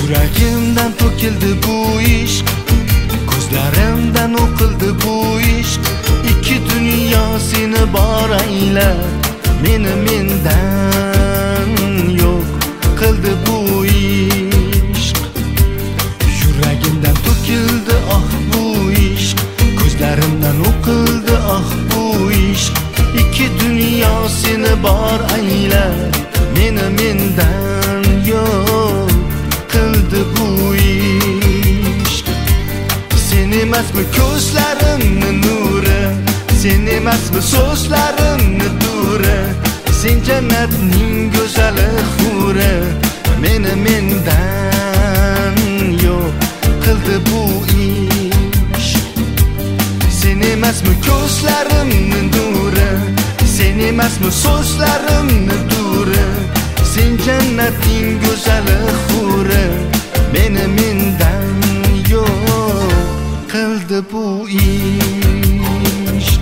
Yuragimdan to'kildi bu ishq, ko'zlarimdan o'qildi bu ishq. Ikki dunyo seni bor aylab, meni mendan yo'q qildi bu ishq. Yuragimdan to'kildi ah bu ishq, ko'zlarimdan o'qildi ah bu ishq. Ikki dunyo seni bor aylab, meni mendan yo'q qildi bu ishq. Sen emasmi ko'zlarimni nuri, sen emasmi so'zlarimni duri, sen jannatning go'zali huri, meni mendan yo'q qildi bu ishq. Sen emasmi ko'zlarimni nuri, sen emasmi so'zlarimni duri, sen jannatning go'zali huri, meni mendan yo'q qildi bu ishq.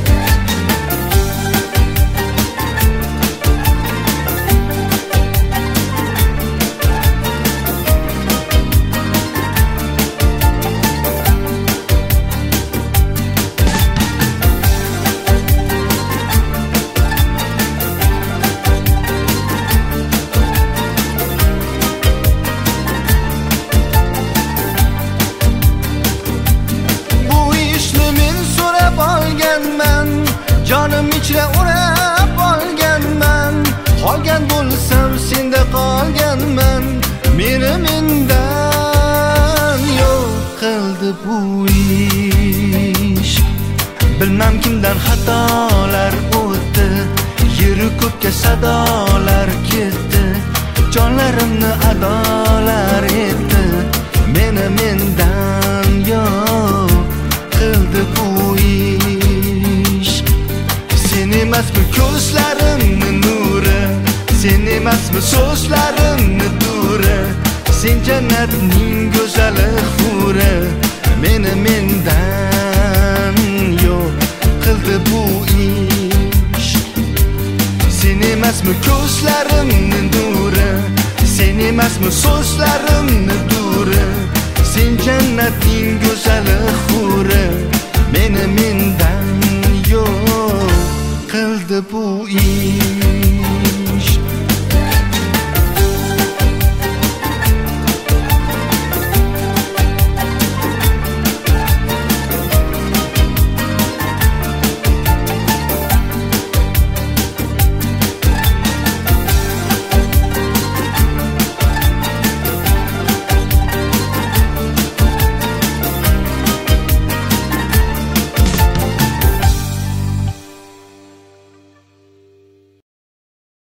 Jonim ichra o'rab olganman, qolgan bo'lsam senda qolganman, meni mendan yo'q qildi bu ishq. Bilmam kimdan xatolar o'tdi, yeru ko'kka sadolar ketdi, jonlarimni adolar etdi, meni mendan yo'q qildi bu ishq. Sen emasmi ko'zlarimni nuri, sen emasmi so'zlarimni duri, sen jannatning go'zali huri, meni mendan yo'q qildi bu ishq. Sen emasmi ko'zlarimni nuri, sen emasmi so'zlarimni duri, sen jannatning go'zali huri, meni mendan yo'q qildi bu ishq.